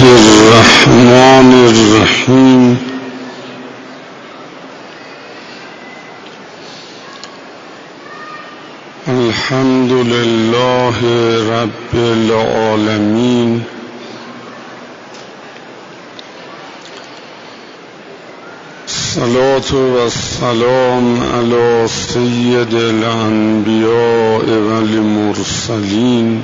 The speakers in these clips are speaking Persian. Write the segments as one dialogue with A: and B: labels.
A: الرحمن الرحیم. الحمد لله رب العالمین. الصلاة والسلام علی سید الانبیاء والمرسلین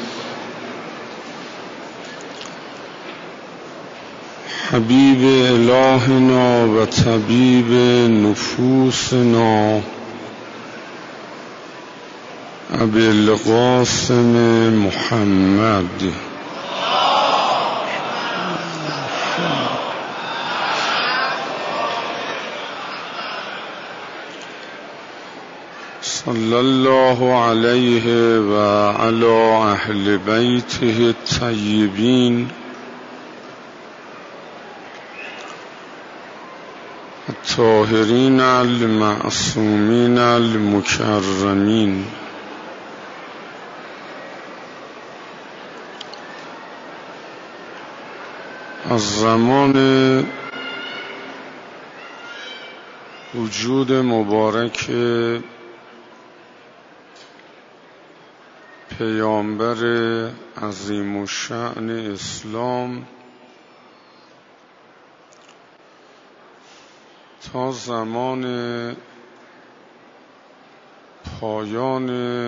A: حبیب الهنا و طبیب نفوسنا ابی القاسم محمد صلی الله علیه و علی اهل بیته الطیبین الطاهرین المعصومین المکرمین. از زمان وجود مبارک پیامبر عظیم الشأن اسلام تا زمان پایان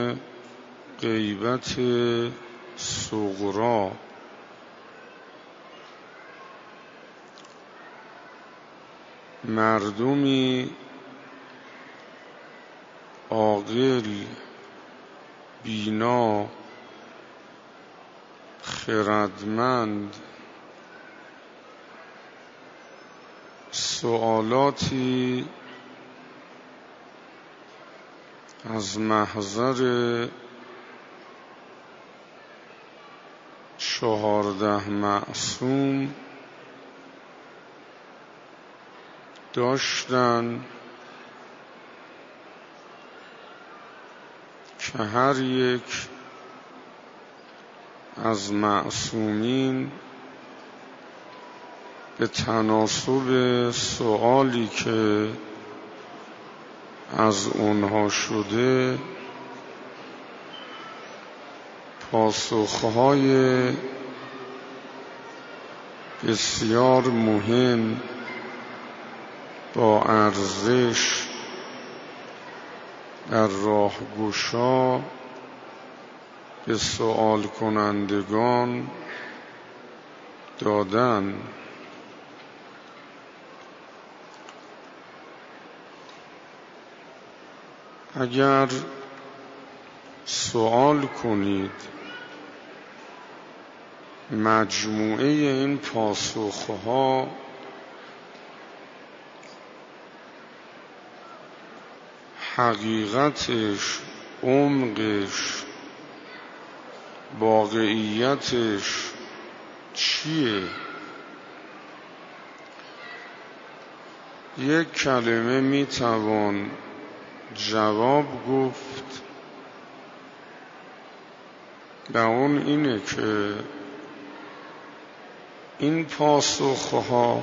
A: غیبت صغری مردمی عاقل، بینا، خردمند سوالاتی از محضر 14 معصوم داشتن که هر یک از معصومین به تناسب سوالی که از اونها شده پاسخهای بسیار مهم با ارزش در راهگشا به سوال کنندگان دادن. اگر سوال کنید مجموعه این پاسخها حقیقتش، عمقش، واقعیتش چیه؟ یک کلمه میتوان جواب گفت و اون اینه که این پاسخها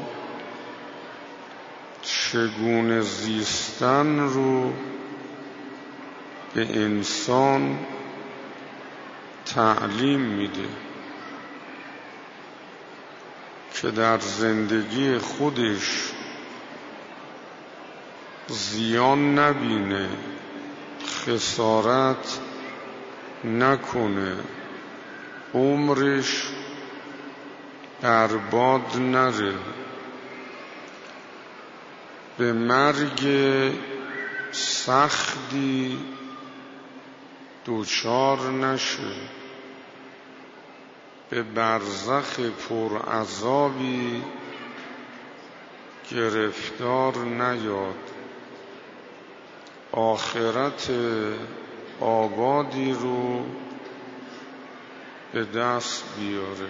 A: چگونه زیستن رو به انسان تعلیم میده که در زندگی خودش زیان نبینه، خسارت نکنه، عمرش برباد نره، به مرگ سختی دچار نشه، به برزخ پرعذابی گرفتار نیاد، آخرت آبادی رو به دست بیاره.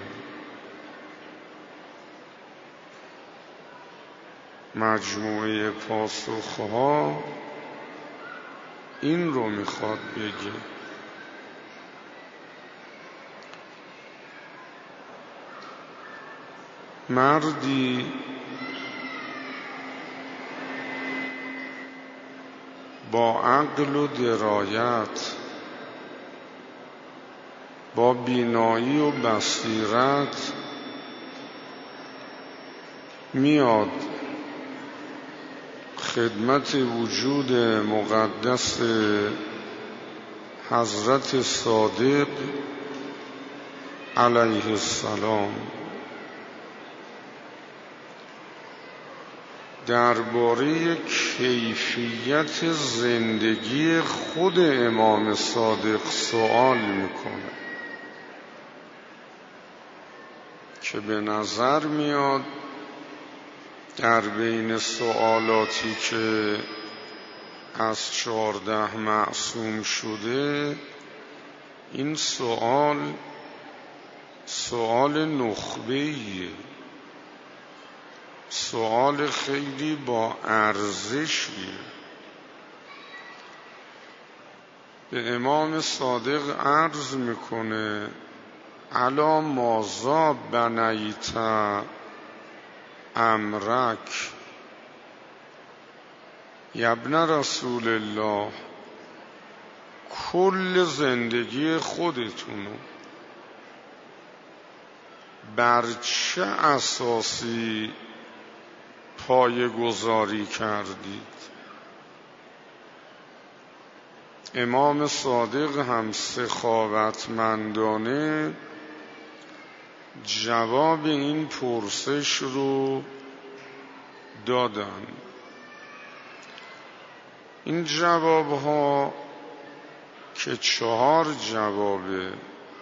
A: مجموعه پاسخها این رو میخواد بگه. مردی با عقل و درایت، با بینایی و بصیرت میاد خدمت وجود مقدس حضرت صادق علیه السلام درباره کیفیت زندگی خود امام صادق سوال میکنه که به نظر میاد در بین سوالاتی که از 14 معصوم شده این سوال نخبه‌ایه، سوال خیلی با ارزشیه. به امام صادق عرض میکنه الا ماذا بنیت امرک، ابن رسول الله، کل زندگی خودتونو بر چه اساسی پایه‌گذاری کردید؟ امام صادق هم سخاوتمندانه جواب این پرسش رو دادن. این جوابها که 4 جوابه،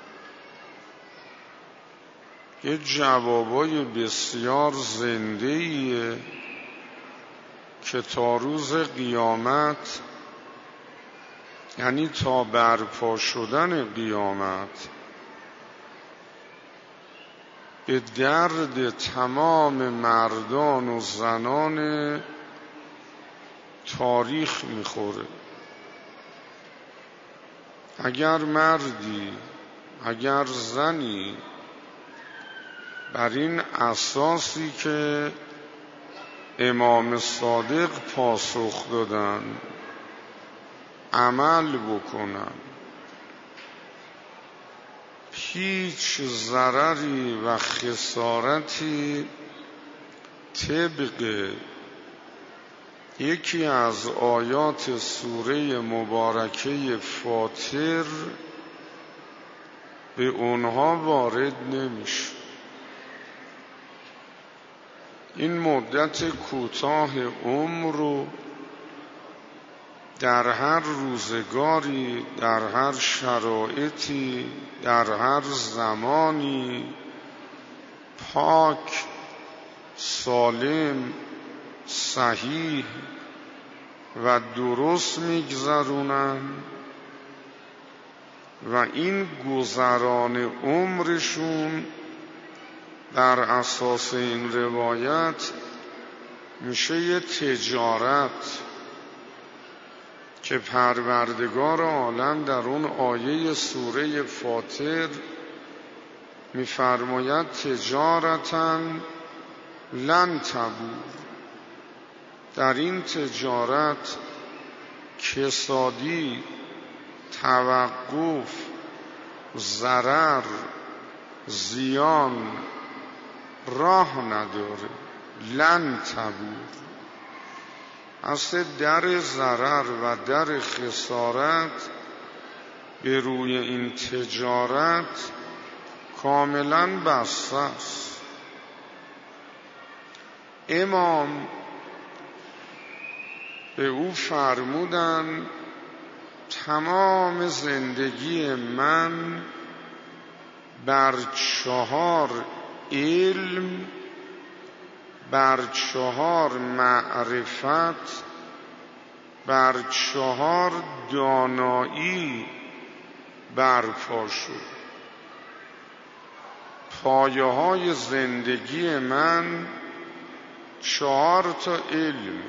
A: یه جوابای بسیار زنده‌ایه که تا روز قیامت، یعنی تا برپا شدن قیامت، به درد تمام مردان و زنان تاریخ میخوره. اگر مردی، اگر زنی بر این اساسی که امام صادق پاسخ دادن عمل بکنن، هیچ ضرری و خسارتی طبق یکی از آیات سوره مبارکه فاطر به اونها وارد نمیشه. این مدت کوتاه عمر رو در هر روزگاری، در هر شرایطی، در هر زمانی پاک، سالم، صحیح و درست میگذرونن و این گذران عمرشون بر اساس این روایت میشه یه تجارت که پروردگار عالم در اون آیه سوره فاطر میفرماید تجارتاً لن تبور. در این تجارت کسادی، توقف، ضرر، زیان راه نداره. لن تبور. اصل در ضرر و در خسارت به روی این تجارت کاملا بسته است. امام به او فرمودن تمام زندگی من بر 4 علم، بر 4 معرفت، بر 4 دانایی برپا شد. پایه های زندگی من 4 تا علم،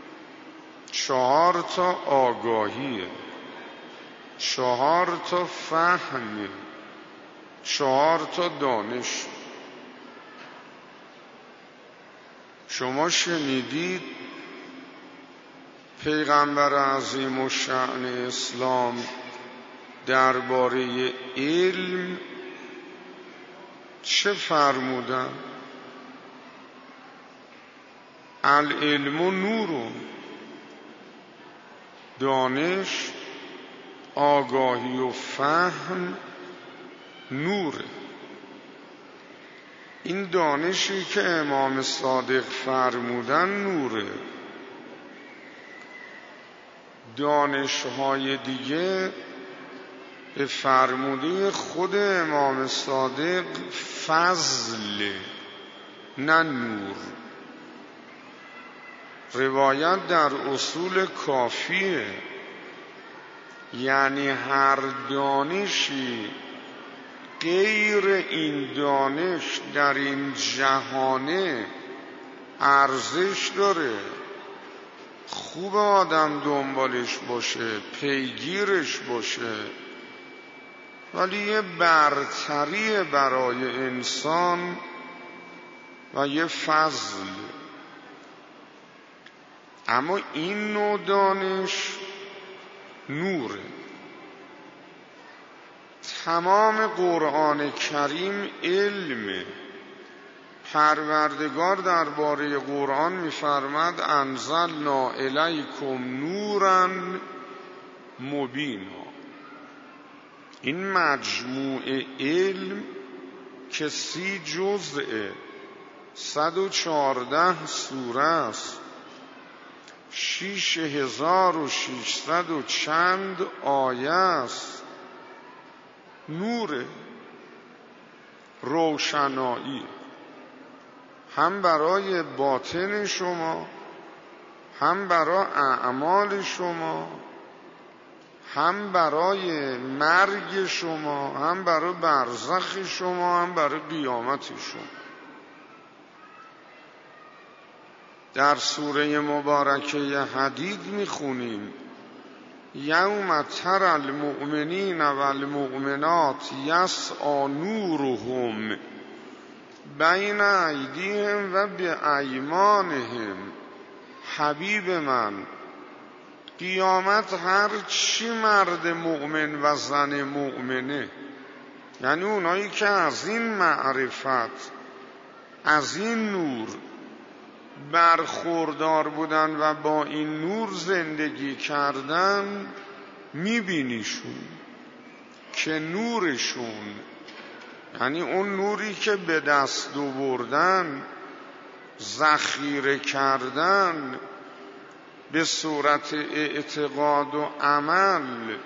A: 4 تا آگاهی، 4 تا فهم، 4 تا دانش. شما شنیدید پیغمبر عظیم الشأن اسلام درباره علم چه فرمودن؟ العلم نور، دانش، آگاهی و فهم نوره. این دانشی که امام صادق فرمودن نوره. دانش‌های دیگه به فرموده خود امام صادق فضل، نه نور. روایت در اصول کافیه، یعنی هر دانشی غیر این دانش در این جهانه ارزش داره، خوب آدم دنبالش باشه، پیگیرش باشه، ولی یه برتری برای انسان و یه فضل. اما این نوع دانش نوره. تمام قرآن کریم علمه. پروردگار درباره قرآن می‌فرماد انزلنا الیکم نورا مبینا. این مجموعه علم که 30 جزء 114 سوره است، 6600 و چند آیه است، نور، روشنایی، هم برای باطن شما، هم برای اعمال شما، هم برای مرگ شما، هم برای برزخ شما، هم برای قیامت شما. در سوره مبارکه حدید میخونیم یوم تری المؤمنین والمؤمنات یسعی نورهم بین ایدیهم و بایمانهم. حبیب من، قیامت هر چی مرد مؤمن و زن مؤمنه، یعنی اونایی که از این معرفت، از این نور برخوردار بودن و با این نور زندگی کردن، میبینیشون که نورشون، یعنی اون نوری که به دست آوردن، ذخیره کردن به صورت اعتقاد و عمل،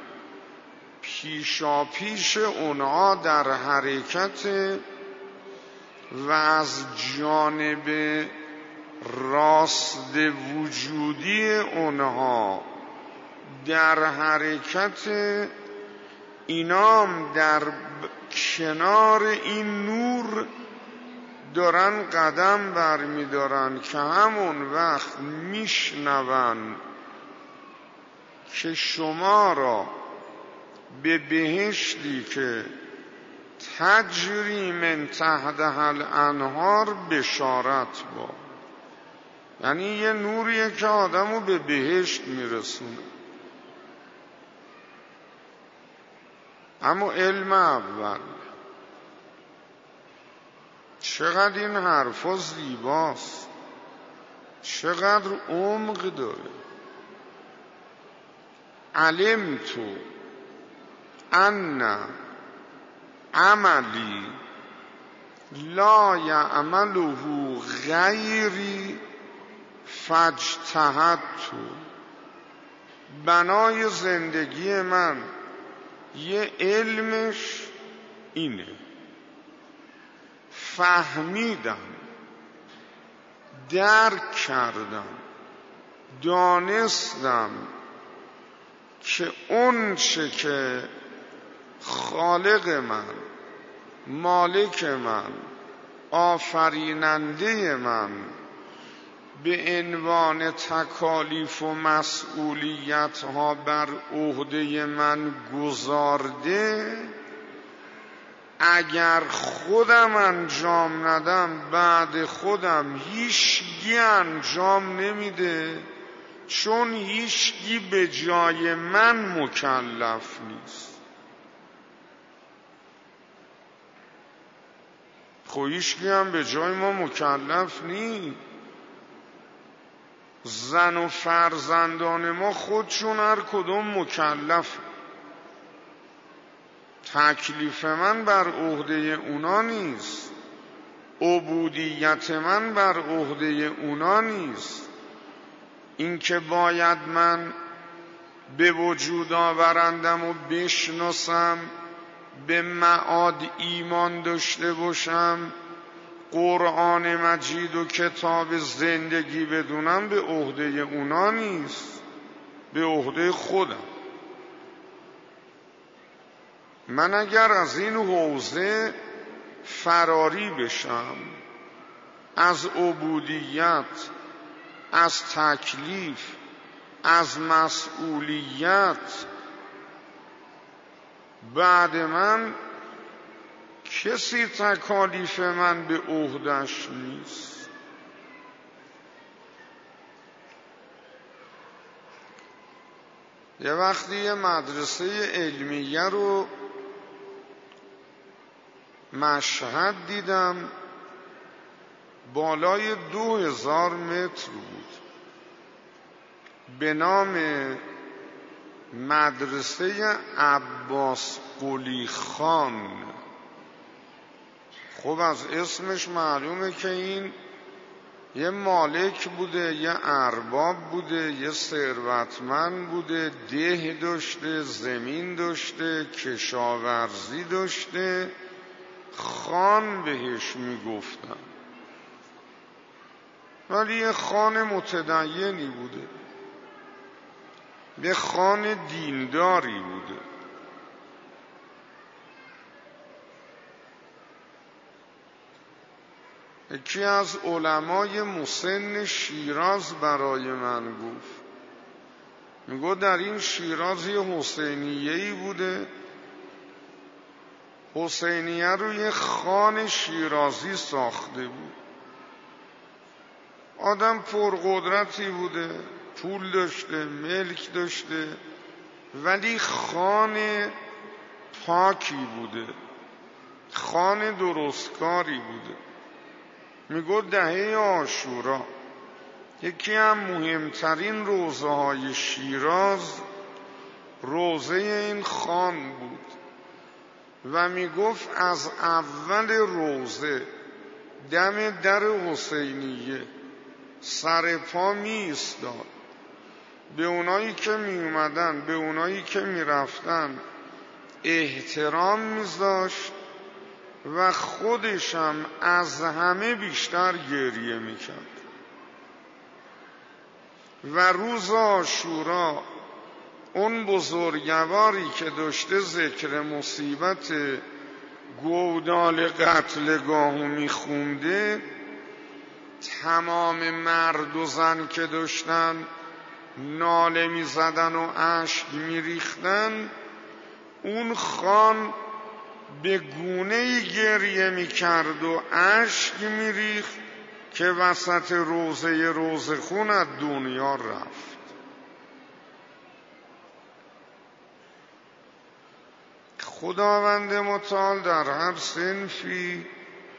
A: پیشاپیش اونها در حرکت و از جانب راست وجودی اونها در حرکت، اینام در کنار این نور دارن قدم برمیدارن که همون وقت میشنون که شما را به بهشتی که تجری من تحتها الانهار بشارت با. یعنی یه نوریه که آدمو به بهشت میرسونه. اما علم اول، چقدر این حرفا زیباست، چقدر عمق داره. علمت ان عملی لا یعمله غیری فاجتهدت. بنای زندگی من یه علمش اینه، فهمیدم، درک کردم، دانستم که اون چه که خالق من، مالک من، آفریننده من به عنوان تکالیف و مسئولیت ها بر عهده من گذارده، اگر خودم انجام ندم بعد خودم هیچکی انجام نمیده، چون هیچکی به جای من مکلف نیست. خب هیچکی هم به جای ما مکلف نیست. زن و فرزندان ما خودشون هر کدوم مکلف. تکلیف من بر عهده اونا نیست، عبودیت من بر عهده اونا نیست. این که باید من به وجود آورندم و بشناسم، به معاد ایمان داشته باشم، قرآن مجید و کتاب زندگی بدونم، به عهده اونا نیست، به عهده خودم. من اگر از این حوزه فراری بشم، از عبودیت، از تکلیف، از مسئولیت، بعد من کسی تکالیف من به عهده‌اش نیست. یه وقتی یه مدرسه علمیه رو مشهد دیدم، بالای 2000 متر بود، به نام مدرسه عباس قلی خان. خب از اسمش معلومه که این یه مالک بوده، یه ارباب بوده، یه ثروتمند بوده، ده داشته، زمین داشته، کشاورزی داشته، خان بهش میگفتن. ولی یه خان متدینی بوده، یه خان دینداری بوده. یکی از علمای مسن شیراز برای من گفت، میگو در این شیراز یه حسینیه‌ای بوده، حسینیه رو یه خان شیرازی ساخته بود. آدم پرقدرتی بوده، پول داشته، ملک داشته، ولی خان پاکی بوده، خان درستکاری بوده. میگو دهه عاشورا یکی هم مهمترین روزه های شیراز روزه این خان بود و میگفت از اول روزه دم در حسینیه سر پا می ایستاد، به اونایی که می اومدن، به اونایی که می رفتن احترام میذاشت و خودشم از همه بیشتر گریه میکرد. و روز عاشورا اون بزرگواری که داشته ذکر مصیبت گودال قتلگاهو میخونده، تمام مرد و زن که داشتن ناله میزدن و اشک میریختن، اون خان به گونه گریه میکرد و اشک میریخت که وسط روزه خون از دنیا رفت. خداوند متعال در هر صنفی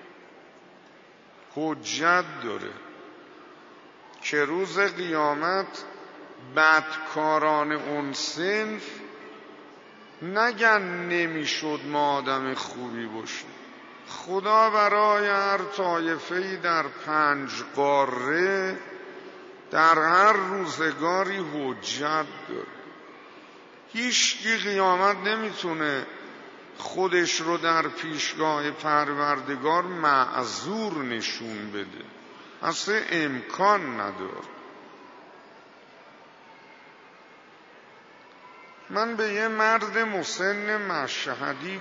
A: حجت داره که روز قیامت بدکاران اون صنف نگن نمیشد ما آدم خوبی باشیم. خدا برای هر طایفه‌ای در 5 قاره در هر روزگاری حجت داره. هیچ قیامت نمیتونه خودش رو در پیشگاه پروردگار معذور نشون بده، اصلا امکان نداره. من به یه مرد مسن مشهدی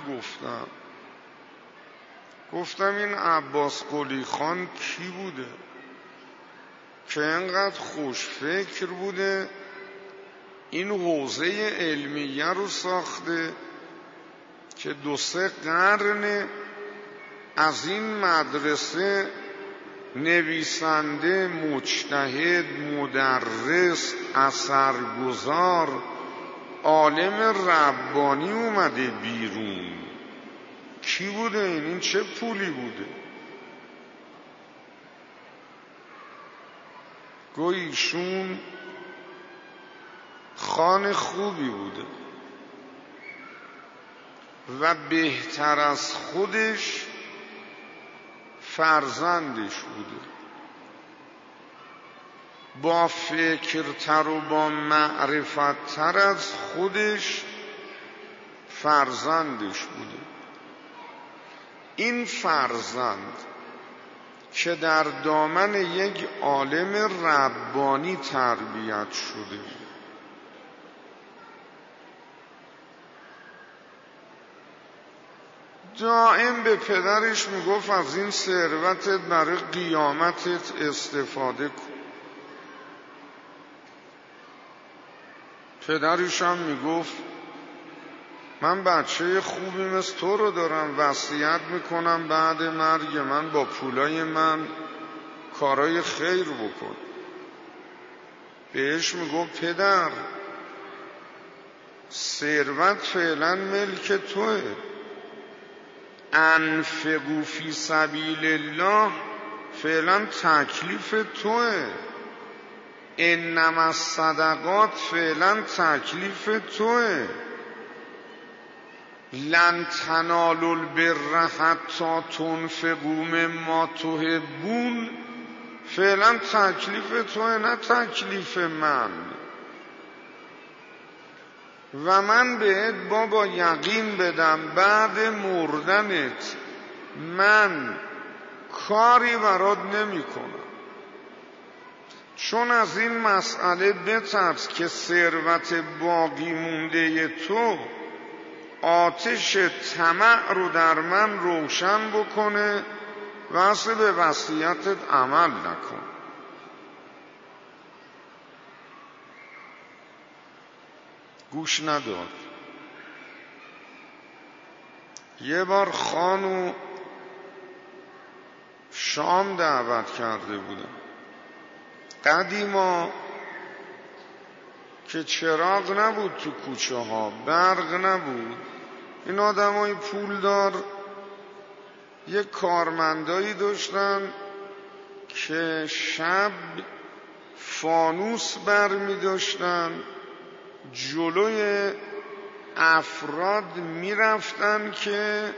A: گفتم این عباس قلی خان کی بوده که اینقدر خوش فکر بوده، این حوزه علمیه رو ساخته، که 2-3 قرن از این مدرسه نویسنده، مجتهد، مدرس، اثرگذار، عالم ربانی اومده بیرون. کی بوده این چه پولی بوده؟ گویا ایشون خان خوبی بوده و بهتر از خودش فرزندش بوده، با فکرتر و با معرفتتر از خودش فرزندش بوده. این فرزند که در دامن یک عالم ربانی تربیت شده، دائم به پدرش میگفت از این ثروتت برای قیامتت استفاده کن. پدرش هم میگفت من بچه خوبی مثل تو رو دارم، وصیت میکنم بعد مرگ من با پولای من کارای خیر بکن. بهش میگفت پدر ثروت فعلا ملک توه، انفقوا فی سبیل الله فعلا تکلیف توه، انما الصدقات فعلا تکلیف توه، لن تنالوا البر حتی تنفقوا مما تحبون فعلا تکلیف توه، نه تکلیف من. و من بهت بابا یقین بدم بعد مردنت من کاری برات نمی کنم، چون از این مسئله بترس که ثروت باقی مونده تو آتش طمع رو در من روشن بکنه و اصلا به وصیتت عمل نکن. گوش نداد. یه بار خانو شام دعوت کرده بودن. قدیما که چراغ نبود تو کوچه ها، برق نبود، این آدمای پولدار یه کارمندایی داشتن که شب فانوس بر می داشتن، جلوی افراد می رفتن که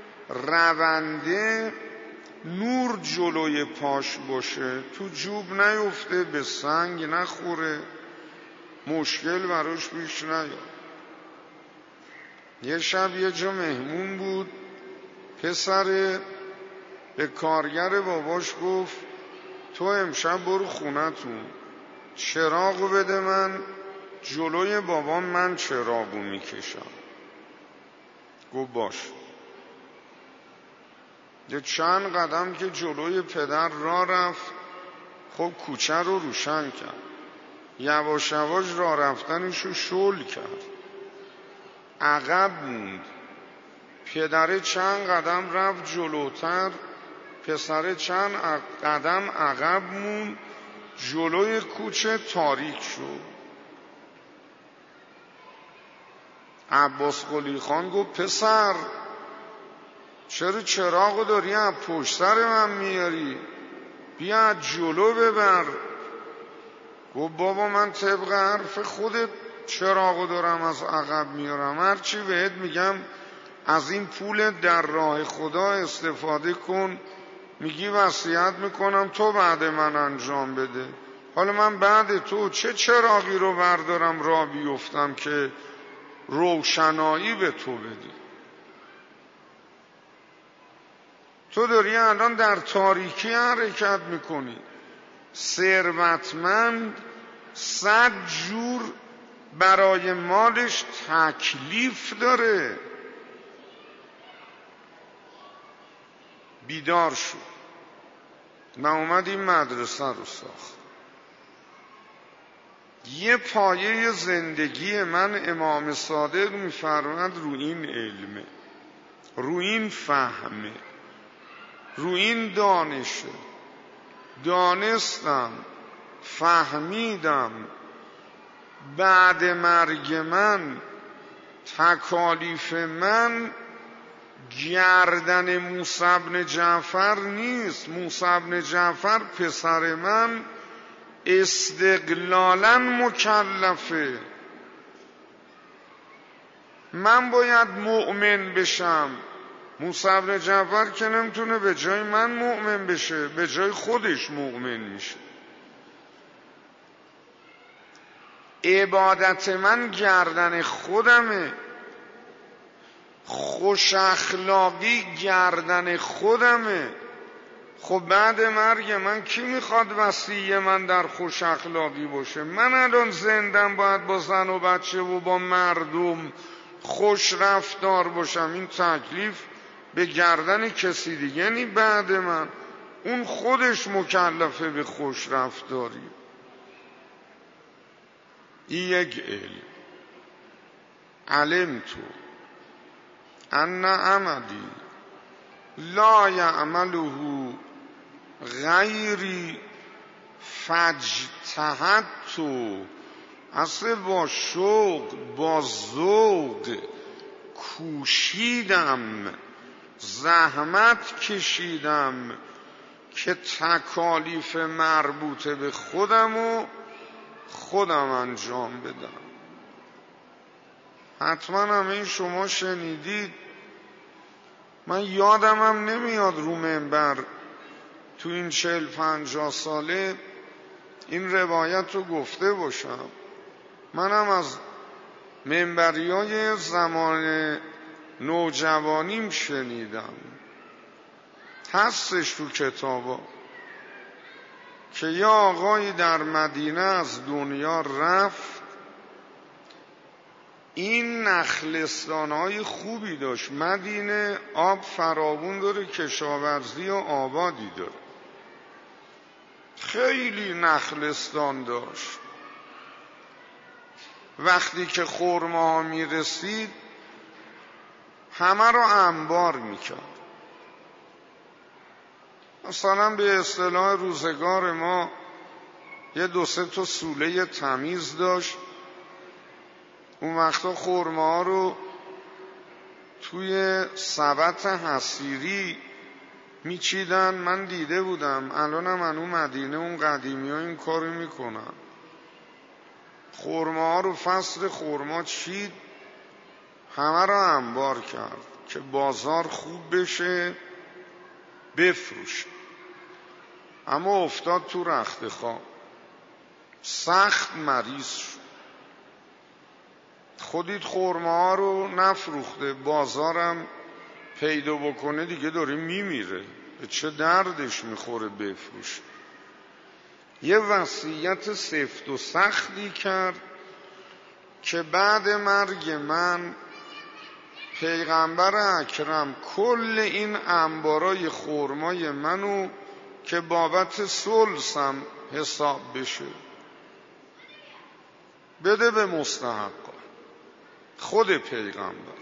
A: رونده نور جلوی پاش باشه، تو جوب نیفته، به سنگ نخوره، مشکل براش پیش نیاد. یه شب یه جا مهمون بود، پسر به کارگر باباش گفت تو امشب برو خونتون، چراغو بده من، جلوی بابام من چراغو میکشم. گفت باش. یه چند قدم که جلوی پدر راه رفت، خب کوچه رو روشن کرد، یواش یواش راه رفتنشو شل کرد، عقب موند. پدر چند قدم رفت جلوتر، پسر چند قدم عقب موند، جلوی کوچه تاریک شد. عباس قلی خان گفت پسر چرا چراغو داری از پشت سر من میاری؟ بیا جلو ببر. گفت بابا من طبق حرف خودت چراغو دارم از عقب میارم، هرچی بهت میگم از این پول در راه خدا استفاده کن، میگی وصیت میکنم تو بعد من انجام بده. حالا من بعد تو چه چراغی رو بردارم راه بیفتم که روشنایی به تو بده؟ تو داری الان در تاریکی حرکت میکنی. ثروتمند 100 جور برای مالش تکلیف داره. بیدار شو. من اومد این مدرسه رو ساخت. یه پایه زندگی من امام صادق میفرماد رو این علمه. رو این فهمه، رو این دانشه. دانستم، فهمیدم بعد مرگ من تکالیف من گردن موسی بن جعفر نیست. موسی بن جعفر پسر من استقلالا مکلفه. من باید مؤمن بشم. موسی بن جعفر که نمیتونه به جای من مؤمن بشه، به جای خودش مؤمن میشه. عبادت من گردن خودمه، خوش اخلاقی گردن خودمه. خب بعد مرگ من کی میخواد وصی من در خوش اخلاقی باشه؟ من الان زندم باید با زن و بچه و با مردم خوش رفتار باشم. این تکلیف به گردن کسی دیگه نی بعد من. اون خودش مکلفه به خوش رفتاری. این یک علم. علمتو ان عملی لا یعمله غیری فاجتهدت. اصلا با شوق با ذوق کوشیدم، زحمت کشیدم که تکالیف مربوطه به خودم انجام بدم. حتما همه شما شنیدید. من یادم هم نمیاد رو منبر تو این 40-50 ساله این روایت رو گفته باشم. منم از منبریای زمان نوجوانیم شنیدم، هستش تو کتابا، که یه آقایی در مدینه از دنیا رفت. این نخلستان‌های خوبی داشت. مدینه آب فراوون داره، کشاورزی و آبادی داره. خیلی نخلستان داشت. وقتی که خرماها میرسید همه رو انبار میکرد. مثلا به اصطلاح روزگار ما یه 2-3 تا سوله تمیز داشت. اون وقتا خرماها رو توی سبد حصیری میچیدن. من دیده بودم، الانم اون مدینه اون قدیمی ها این کارو میکنن. خرماها رو فصل خرما چید، همه رو انبار کرد که بازار خوب بشه بفروشه. اما افتاد تو رخت خواب، سخت مریض شد. خودید خرماها رو نفروخته، بازارم پیدا بکنه دیگه داره میمیره، به چه دردش میخوره بفروشه. یه وصیت سفت و سختی کرد که بعد مرگ من پیغمبر اکرم کل این انبارای خرمای منو که بابت ثلثم حساب بشه بده به مستحقا. خود پیغمبر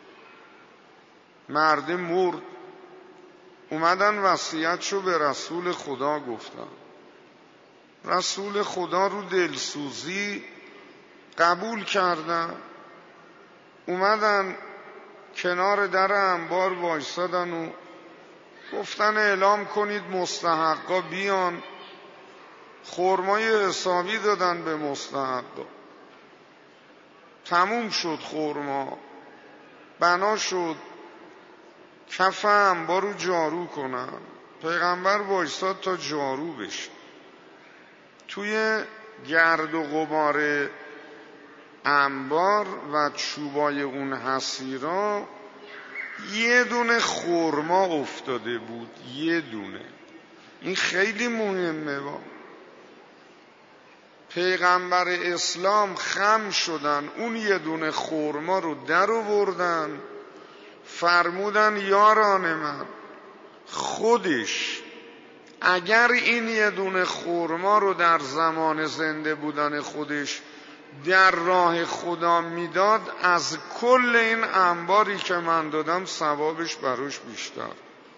A: مرد مرد، اومدن وصیتشو به رسول خدا گفتن. رسول خدا رو دلسوزی قبول کردن. اومدن کنار در انبار وایسادن و گفتن اعلام کنید مستحقا بیان. خرمای حسابی دادن به مستحقا. تموم شد خرما، بنا شد کف انبار رو جارو کنن. پیغمبر وایساد تا جارو بشه. توی گرد و غبار انبار و چوبای اون حصیرا یه دونه خرما افتاده بود، یه دونه. این خیلی مهمه. پیغمبر اسلام خم شدن، اون یه دونه خرما رو در آوردن، فرمودن یاران من، خودش اگر این یه دونه خرما رو در زمان زنده بودن خودش در راه خدا میداد، از کل این انباری که من دادم ثوابش براش بیشتر.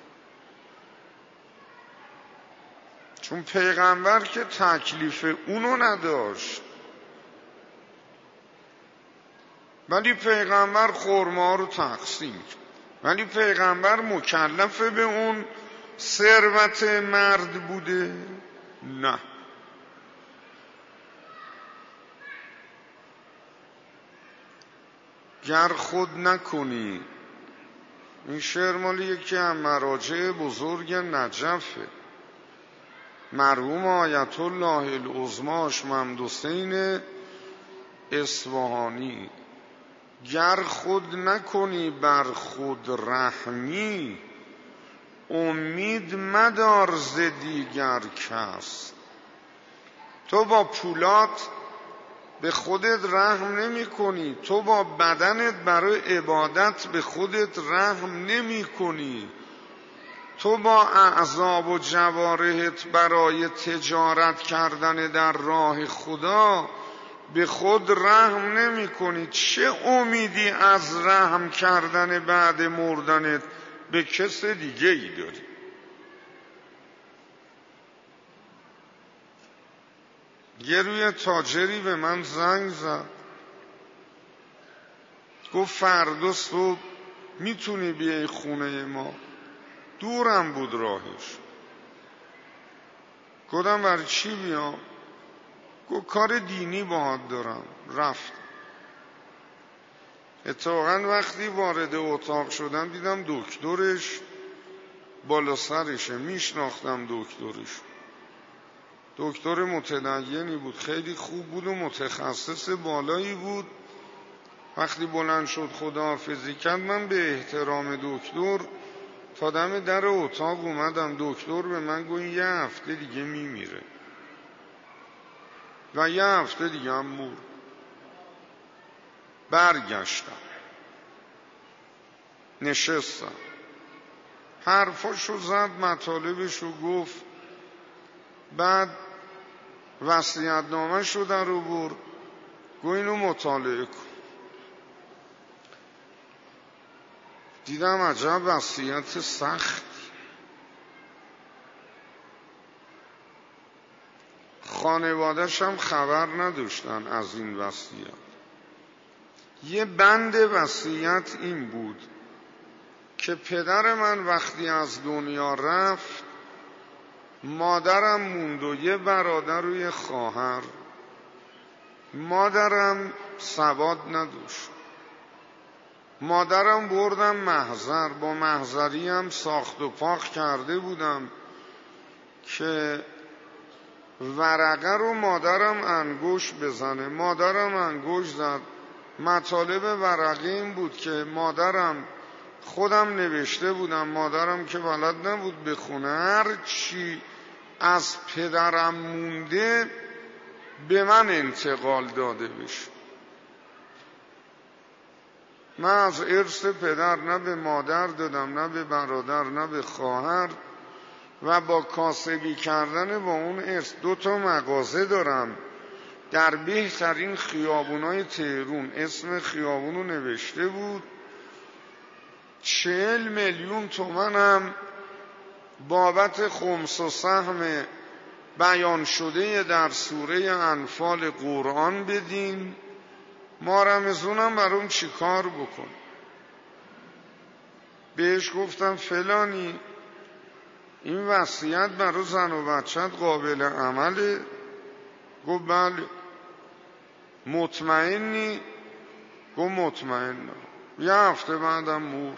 A: چون پیغمبر که تکلیف اونو نداشت، ولی پیغمبر خرما رو تقسیم کرد، ولی پیغمبر مکلف به اون ثروت مرد بوده؟ نه. گر خود نکنی، این شعر مال یکی از مراجع بزرگ نجفه، مرحوم آیت الله العظمی محمد حسین اصفهانی. گر خود نکنی بر خود رحمی، امید مدار ز دیگر کس. تو با پولات به خودت رحم نمی کنی، تو با بدنت برای عبادت به خودت رحم نمی کنی، تو با اعضا و جوارحت برای تجارت کردن در راه خدا به خود رحم نمی کنی. چه امیدی از رحم کردن بعد مردنت به کس دیگه ای داری؟ یه روی تاجری به من زنگ زد، گفت فردا صبح میتونی بیای خونه ما؟ دورم بود راهش. گفتم برای چی بیام؟ گفت کار دینی باهات دارم. رفت. اتفاقا وقتی وارد اتاق شدم دیدم دکترش بالا سرشه، میشناختم دکترش. دکتر متدینی بود، خیلی خوب بود و متخصص بالایی بود. وقتی بلند شد خداحافظی کرد، من به احترام دکتر تا دم در اتاق اومدم. دکتر به من گفت یه هفته دیگه میمیره و یه هفته دیگه هم مرد. برگشتم، نشستم، حرفاشو زد، مطالبشو گفت، بعد وصیت‌نامه‌شو در آورد، گفت اینو مطالعه کن. دیدم عجب وصیت سختی. خانواده‌ش هم خبر نداشتن از این وصیت. یه بند وصیت این بود که پدر من وقتی از دنیا رفت، مادرم موند و یه برادر و یه خواهر. مادرم سواد نداشت. مادرم بردم محضر، با محضری هم ساخت و پاک کرده بودم که ورقه رو مادرم انگوش بزنه. مادرم انگوش زد. مطالب ورقه این بود که مادرم، خودم نوشته بودم، مادرم که بلد نبود بخونه، هر چی از پدرم مونده به من انتقال داده بشه. من از ارث پدر نه به مادر دادم، نه به برادر، نه به خواهر، و با کاسبی کردن با اون ارث 2 مغازه دارم در بهترین خیابونای تهران. اسم خیابونو نوشته بود. 40 میلیون تومان هم بابت خمس و سهم بیان شده در سوره انفال قرآن بدین. ما رمزونم برام چی کار بکن. بهش گفتم فلانی، این وصیت برای زن و بچت قابل عمله؟ گفت بله. مطمئنی؟ گفت مطمئنم. یه هفته بعدم مرد.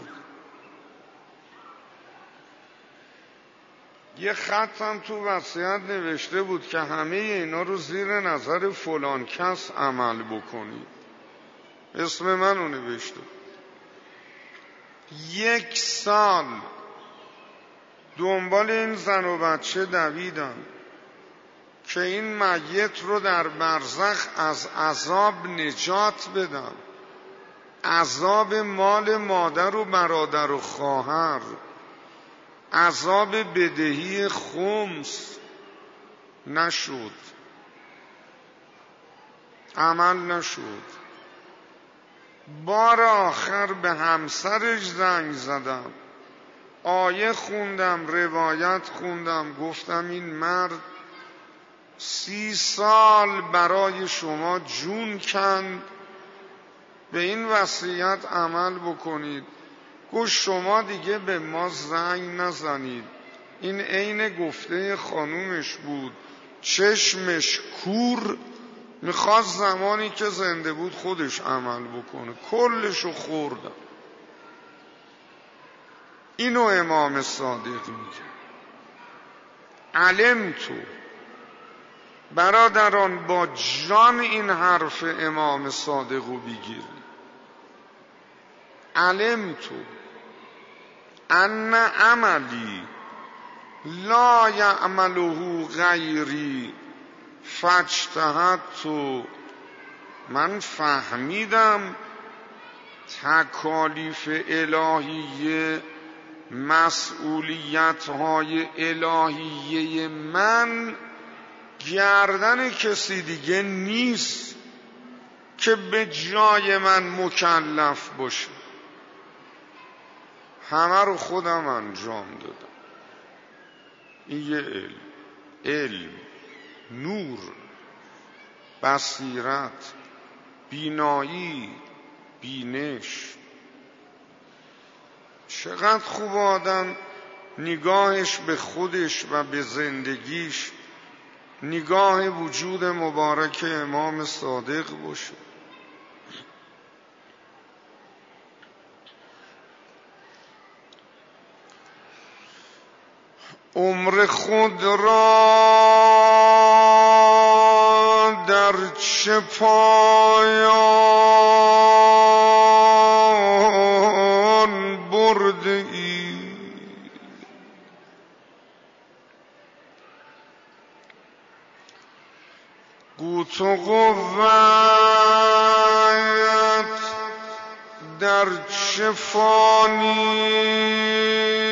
A: یه خطم تو وصیت نوشته بود که همه اینا رو زیر نظر فلان کس عمل بکنید. اسم منو نوشته. 1 سال دنبال این زن و بچه دویدم که این میت رو در برزخ از عذاب نجات بدم. عذاب مال مادر و برادر و خواهر، عذاب بدهی خمس. نشد. عمل نشد. بار آخر به همسرش زنگ زدم، آیه خوندم، روایت خوندم، گفتم این مرد 30 سال برای شما جون کند، به این وصیت عمل بکنید. گفت شما دیگه به ما زنگ نزنید. این عین گفته خانومش بود، چشمش کور، میخواست زمانی که زنده بود خودش عمل بکنه، کلشو خوردم. اینو امام صادق میگه. علمتو برادران، با جان این حرف امام صادقو بگیرید. علمتو ان عملی لا یعمله غیری فاجتهدت. من فهمیدم تکالیف الهیه، مسئولیت‌های الهیه من گردن کسی دیگه نیست که به جای من مکلف باشه. همه رو خودم انجام دادم. این یه علم، نور، بصیرت، بینایی، بینش. چقدر خوب آدم نگاهش به خودش و به زندگیش نگاه وجود مبارک امام صادق باشه. عمر خود را در چه پایان برده ای؟ قوت و قوت در چه فانی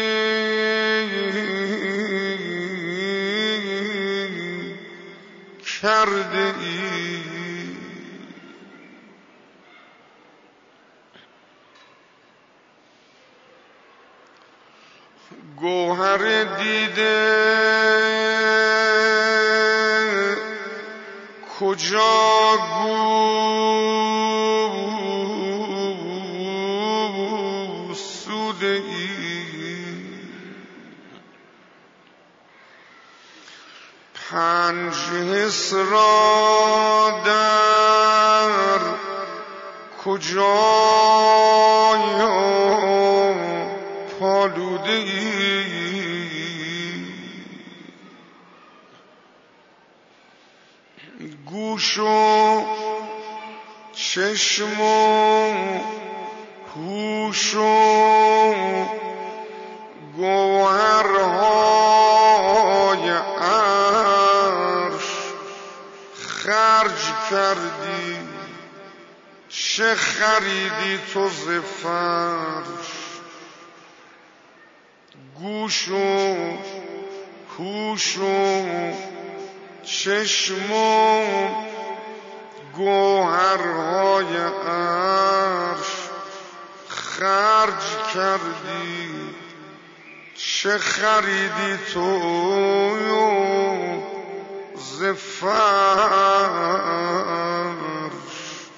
A: کرده ای؟ گوهر دیده کجا گوسوده ای؟ پنج حس را در کجا پالوده ای؟ گوش و چشم و هوش و گوهرهای عرش خرج کردی، چه خریدی تو ز فرش؟ گوش و هوش و چشم و گوهرهای عرش خرج کردی، چه خریدی تو ز فرش؟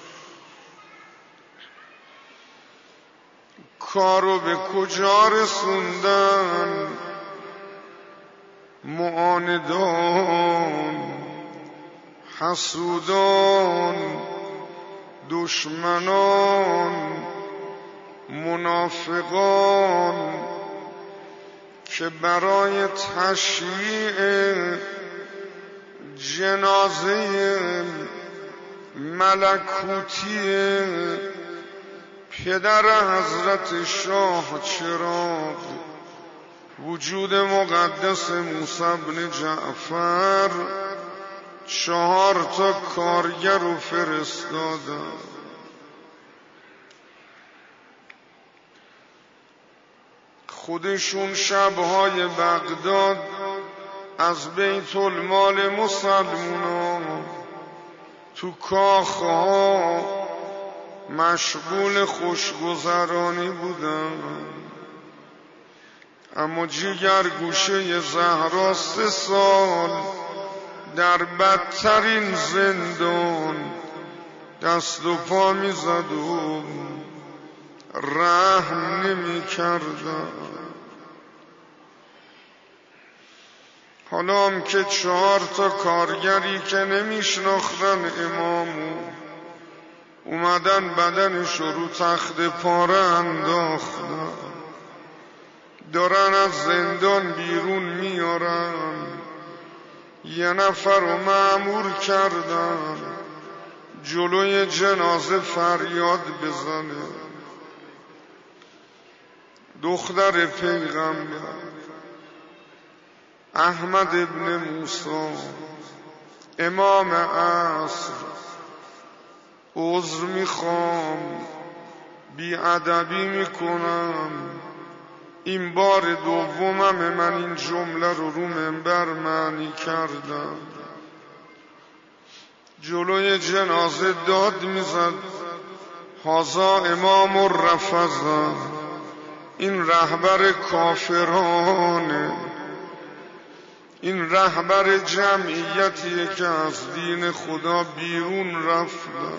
A: کارو به کجا رسوندن معاندان، حسودان، دشمنان، منافقان که برای تشییع جنازه ملکوتی پدر حضرت شاه چراغ وجود مقدس موسی بن جعفر 4 کارگر رو فرستادن. خودشون شبهای بغداد از بیت المال مسلمونا تو کاخها مشغول خوشگذرانی بودم، اما جگر گوشه زهرا 3 سال در بدترین زندان دست و پا می زد و رحم نمی کردم. حالا هم که 4 تا کارگری که نمی شناختن امامو اومدن بدنش رو تخت پاره انداختن، دارن از زندان بیرون میارن. 1 نفر رو مأمور کردن جلوی جنازه فریاد بزنه. دختر پیغمبر احمد ابن موسی امام عصر، عذر میخوام بیادبی میکنم، این بار دومم من این جمله رو منبر معنی کردم. جلوی جنازه داد میزد هذا امام الرفضه، این رهبر کافرانه، این رهبر جمعیتیه که از دین خدا بیرون رفتن.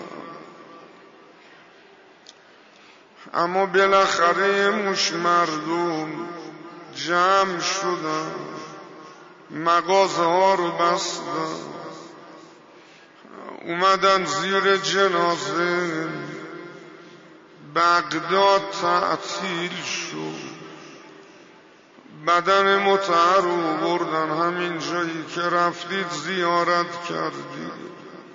A: اما بالاخره مش مردم جمع شدن، مغازه ها رو بستن، اومدن زیر جنازه. بغداد تعطیل شد، بدن مطهر رو بردن همین جایی که رفتید زیارت کردید.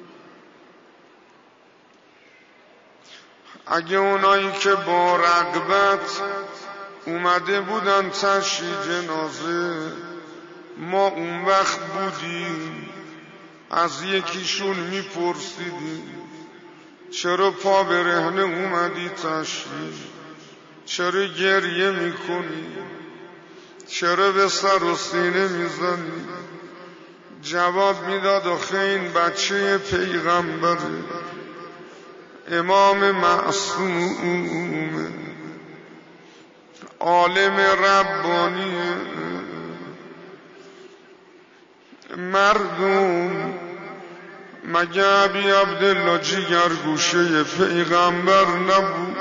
A: اگه اونایی که با رغبت اومده بودن تشییع جنازه، ما اون وقت بودیم از یکیشون میپرسیدیم چرا پا برهنه اومدی تشییع؟ چرا گریه میکنی؟ چرا به سر و سینه میزنی؟ جواب میداد آخه این بچه پیغمبره، امام معصوم، عالم ربانی. مردم مگه ابی عبدالله جگر گوشه پیغمبر نبود؟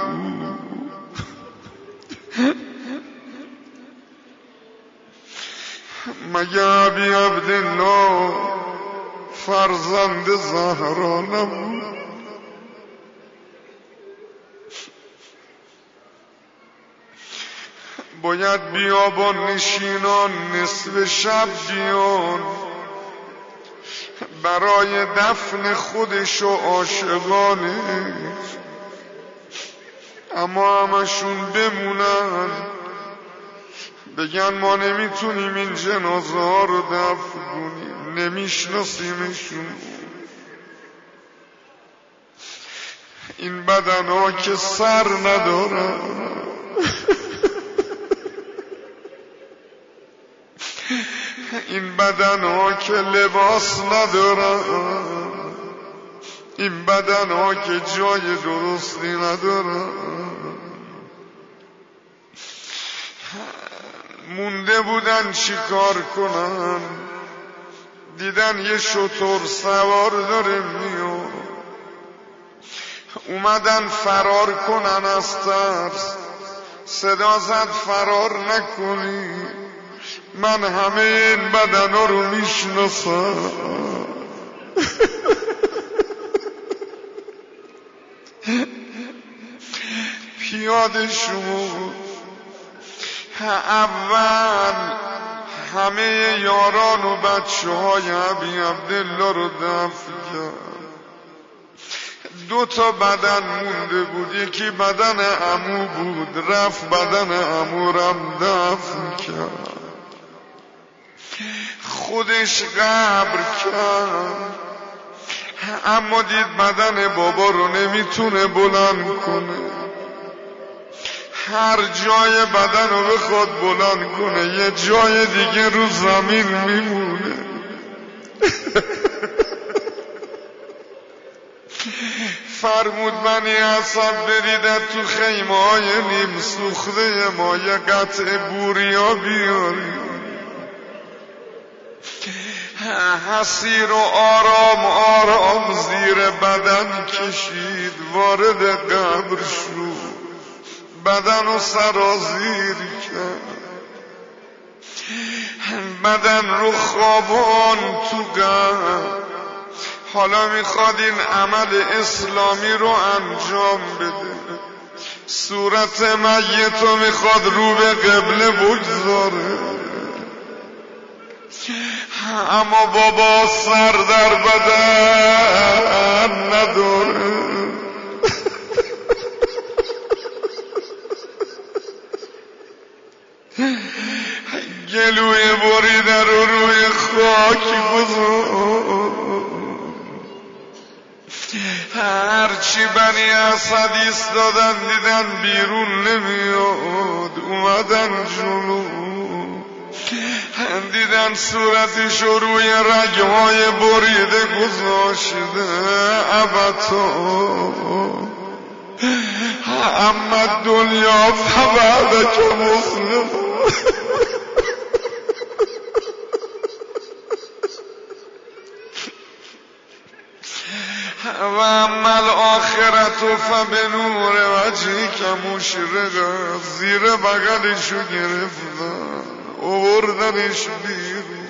A: مگه ابی عبدالله فرزند زهرا نبود؟ باید بیابان نشینان نصف شب بیان برای دفن خودش و عاشقانش، اما همشون بمونن بگن ما نمیتونیم این جنازه ها رو دفن کنیم، نمیشناسیمشون. این بدن ها که سر ندارن، این بدن ها که لباس ندارن، این بدن ها که جای درستی ندارن. مونده بودن چی کار کنن، دیدن یه شتر سوار داره میاد، اومدن فرار کنن از ترس. صدا زد فرار نکنی، من همه این بدن ها رو میشناسم. پیاده شد، اول همه یاران و بچه های ابی عبدالله رو دفن کرد. 2 تا بدن مونده بود، یکی بدن عمو بود، رفت بدن عمورم دفن کرد. خودش قبر کرد، اما دید بدن بابا رو نمیتونه بلند کنه. هر جای بدن رو بخواد بلند کنه یه جای دیگه رو زمین میمونه. فرمود بنی اسد بریدن تو خیمه های نیم سوخته ما یه قطع بوریا بیاری، حسیر و آرام آرام زیر بدن کشید، وارد قبر شد، بدن رو سرازیر کرد، بدن رو خوابان تو قبر. حالا میخواد این عمل اسلامی رو انجام بده، صورت میت رو میخواد رو به قبله بگذاره، اما بابا سر در بدن نداره. گلوی بریده رو روی خاک گذار. هرچی بنی اسد ایستادن دیدن بیرون نمیاد، اومدن جلو، دیدن صورتش روی رگهای بریده گذاشته. ابتا اما دنیا فبعدک مسلم. و اما الاخرت فبنور وجهک مشرقه. زیر بغلشو گرفتن آوردنش بیرون،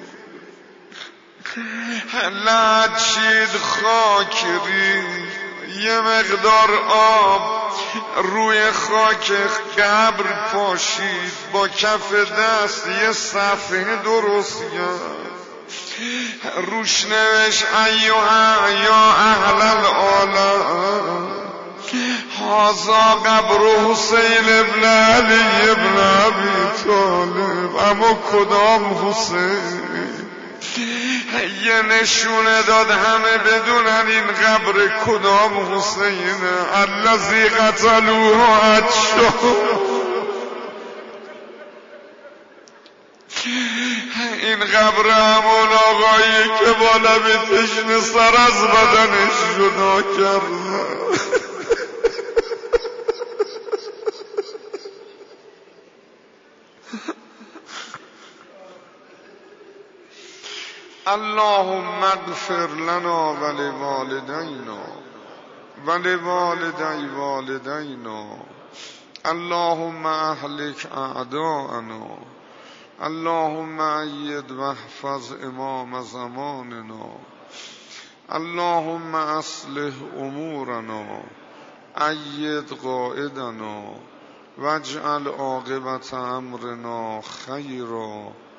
A: لچید خاک ریخت، یه مقدار آب روی خاک قبر پاشید، با کف دست یه صفحه درست کرد، روش نوشت ایها یا اهل العالم هذا قبر حسین ابن علی ابن ابی طالب. اما کدام حسین؟ یه نشونه داد همه بدونن این قبر کدام حسینه. الذی قتلوه عطشان. این قبر همون آقایی که با لب تشنه سر از بدنش جدا کرد. اللهم اغفر لنا ولوالدینا ولوالدی والدینا. اللهم اهلک اعداءنا. اللهم اید واحفظ امام زماننا. اللهم اصلح امورنا. اید قائدنا واجعل عاقبت امرنا خیرا.